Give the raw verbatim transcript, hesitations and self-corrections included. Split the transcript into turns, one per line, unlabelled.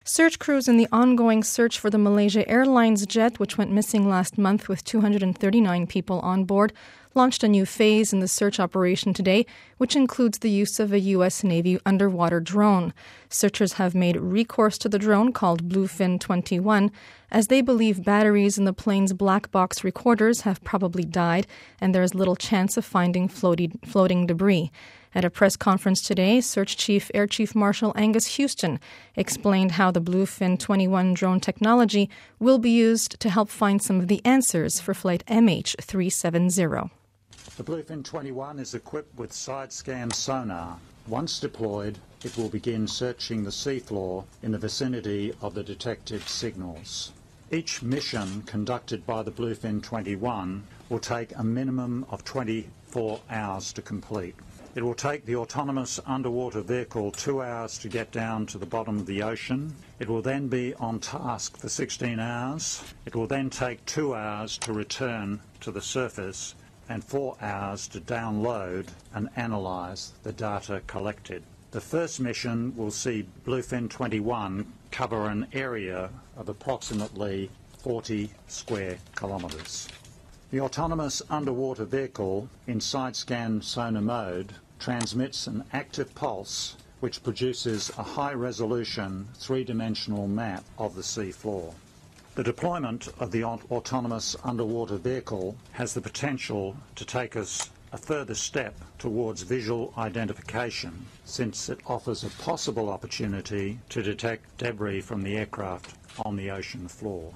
Search crews in the ongoing search for the Malaysia Airlines jet, which went missing last month with two hundred thirty-nine people on board, launched a new phase in the search operation today, which includes the use of a U S Navy underwater drone. Searchers have made recourse to the drone, called Bluefin twenty-one, as they believe batteries in the plane's black box recorders have probably died and there is little chance of finding floating, floating debris. At a press conference today, Search Chief Air Chief Marshal Angus Houston explained how the Bluefin twenty-one drone technology will be used to help find some of the answers for flight M H three seventy.
The Bluefin twenty-one is equipped with side-scan sonar. Once deployed, it will begin searching the seafloor in the vicinity of the detected signals. Each mission conducted by the Bluefin twenty-one will take a minimum of twenty-four hours to complete. It will take the autonomous underwater vehicle two hours to get down to the bottom of the ocean. It will then be on task for sixteen hours. It will then take two hours to return to the surface and four hours to download and analyse the data collected. The first mission will see Bluefin twenty-one cover an area of approximately forty square kilometres. The autonomous underwater vehicle in side-scan sonar mode transmits an active pulse which produces a high-resolution three-dimensional map of the sea floor. The deployment of the autonomous underwater vehicle has the potential to take us a further step towards visual identification, since it offers a possible opportunity to detect debris from the aircraft on the ocean floor.